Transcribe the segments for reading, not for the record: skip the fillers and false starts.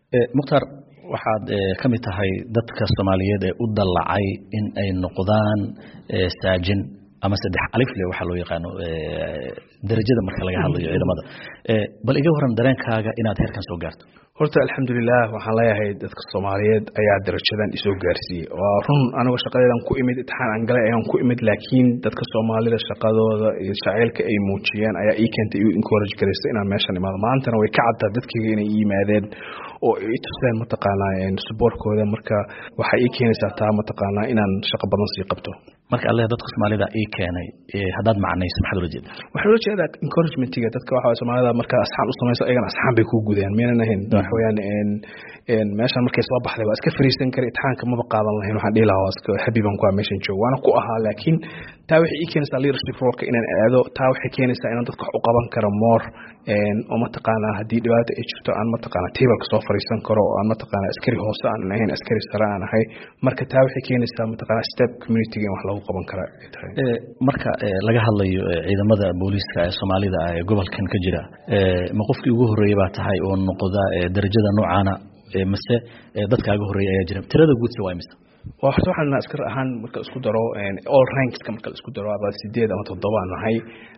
mukhtar waxaad ka mid tahay dadka Soomaaliyeed ee u dalacay in ay noqdaan saajin ama saddex alif leh waxa loo yaqaan darajada marka laga hadlayo ciidamada bal iga waran dareenkaaga inaad heerkan soo gaarto horta alxamdulillah waxaan leeyahay dadka Soomaaliyeed ayaa darajadan isoo gaarsiiyay waa run aniga shaqadeedan ku imid imtixaan aan galay ayaan ku imid laakiin dadka Soomaalida shaqadooda iyo jaceylka ay muujiyeen ayaa ii keentay encourage gareysay inaan meeshan imaado maantana way ka caddaa dadkayga inay yimaadeen oo ay tuseen mataqaanaa supportkooda marka waxa ii keenaysaa taa mataqaanaa inaan shaqo badan sii qabto marka Allah dadka Soomaalida ii keenay hadaad macnayso maxaad ula jeedaa waxa ula jeedaa encouragement-iga dadka waxa Soomaalida marka asxaan u sameeyso ayagana asxaan bay ku gudeen meena ahayn waxa weeyaan meeshan markay soo baxday waa iska fariisan kara imtixaanka ma qaadan lahayn waxaan dhihi lahaa iska habiban ku meeshan joogo waana ku ahaa laakiin taa waxay ii keenaysaa leadership role inaan aado taa waxay keenaysaa inaan dadka wax u qaban karo more oo mataqaanaa haddii dhibaato ay jirto aan mataqaanaa table soo fariisan karo oo aan mataqaanaa askari hoose aan ahayn askari sare aan ahay marka taa waxay keenaysaa mataqaanaa step community in wax lagu qaban karo marka laga hadlayo ciidamada booliska ee Soomaalida ee gobolkan ka jira ma qofkii ugu horeeyay baa tahay oo noqda darajada noocaana mase dadkaaga horeeyay ayaa jira tirada guud waa imisa waxaan askar ahaan marka isku daro all ranks marka isku daro about 8 ama 7 aan ahay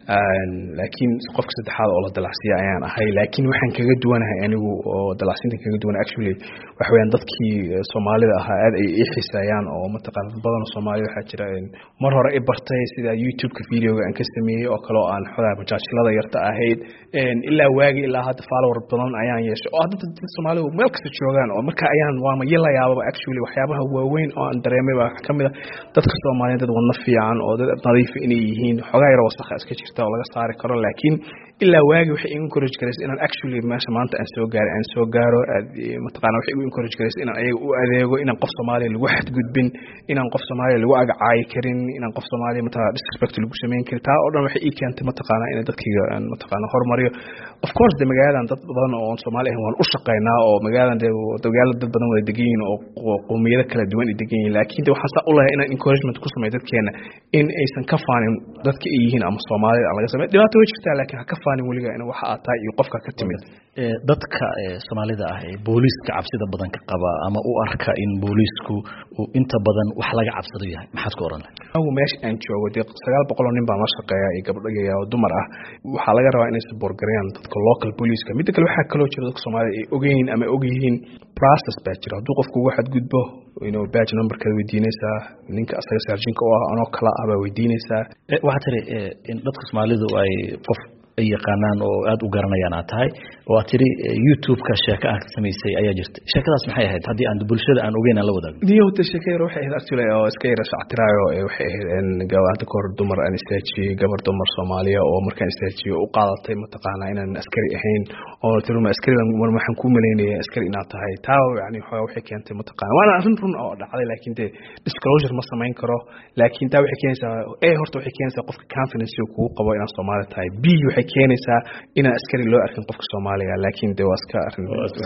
laakiin qofka saddexaad oo la dalacsiya ayaan ahay laakiin waxaan kaga duwanahay anigu oo dalacsinta kaga duwan actually wax weeyaan dadkii Soomaalida ahaa aad ay ii xiisaayaan oo mataqaanad badan Soomaaliya waxa jira mar hore ay bartay sida YouTube-ka video-ga aan ka sameeyay oo kale oo aan xogaa majaajilada yarta ahayd ilaa waagi ilaa hadda follower badan ayaan yeeshay oo hadda dadka Soomaalidu meel kasta joogaan oo marka ayaan waa ma yelayaaba actually waxyaabaha waaweyn oo aan dareemay baa kamid ah dadka Soomaaliyeed dad wadna fiican oo dad nadiif inay yihiin xogaa yar wasakh iska jirta oo laga saari karo laakiin ilaa waagi waxay encourage gareysay inaan actually meesha maanta aan soo gaaro mataqaanaa waxay encourage gareysay inaan ayaga u adeego inaan qof Soomaali lagu xadgudbin inaan qof Soomaali lagu agacay karin inaan qof Soomaali mataqaanaa disrespect lagu sameyn karin taa oo dhan waxay ii keentay mataqaanaa in dadkayga aan mataqaanaa hormariyo of course de magaaladan dad badan oo Soomaali ah waan u shaqeynaa oo magaaladan dad badan wada degan yihiin oo qowmiyado kala duwan ay degan yihiin laakiin waxaan saa u leeyahay inaan encouragement ku sameeyo dadkeena in aysan ka faanin dadka ay yihiin ama Soomaalida aan laga sameeyo dhibaato way jirtaa laakiin ha ka faanin waliga in waxa aad tahay iyo qofka ka timid dadka Soomaalida ah ee booliska cabsida badan ka qaba ama u arka in boolisku uu inta badan wax laga cabsado yahay maxaad ku oran lahayd anigu meesha aan joogo 900 nin baa ma shaqeeya iyo gabdho iyo dumar ah waxa laga rabaa inay support gareeyaan dadka local police mid kale waxa kale oo jira dadka Soomaalida ay ogeeyeen ama ogyihiin process baa jira hadduu qofku waxa gudbo badge number-ka weydiinaysaa ninka asaga sarjinka oo ah anoo kala ah baa weydiinaysaa waxa tiri in dadka Soomaalidu ay qof ay yaqaanaan oo aad u garanayaan aad tahay oo aad tiri YouTube-ka sheeko aad samaysay ayaa jirta sheekadaas maxay ahayd haddii aan bulshada aan ogeyn aan la wadaagno diyowta sheekada waxay ahayd actually oo iska yara shactiraayo waxay ahayd gawaanta kor dumar aan istaajiye gabar dumar Soomaaliya oo markaan istaajiyo u qaadatay mataqaanaa inaan askari ahayn oo tiruma askari waxaan ku maleynayay askari inaad tahay taa yani waxay keentay mataqaanaa waana arrin run oo dhacday laakiin de disclosure ma samayn karo laakiin taa waxay keenaysaa horta waxay keenaysaa qofka confidence uu ku qabo inaan Soomaali tahay waxay keenaysaa in askari loo arkin qofka Soomaaliga laakiin de waa iska arrin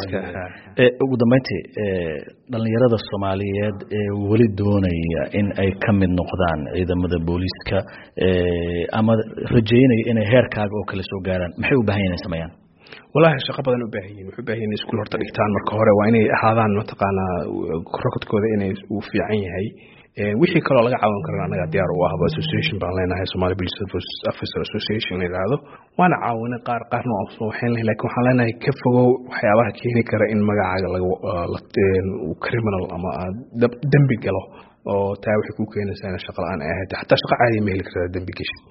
ugu dambeyntii dhalinyarada Soomaaliyeed ee wali doonaya in ay ka mid noqdaan ciidamada booliska ama rajeynaya inay heerkaaga oo kala soo gaaraan maxay u baahan yihiin sameeyaan wallahi shaqo badan u baahan yihiin wuxuu baahan yahay iskuul horta dhigtaan marka hore waa inay ahaadaan mataqaanaa rekordkooda inay uu fiican yahay wixii kale laga caawin karo anaga diyaar u ah association baan leenahay Somali Police Officer Association ilaado waana caawinay qaarna oo soo waxeen laakiin waxaan leenahay ka fogow waxyaabaha keeni kara in magacaaga laga criminal ama dambi galo oo taa waxay ku keenaysaa shaqo la'aan ay ahayd hatta shaqo caadi ma heli kartaa dambi gashay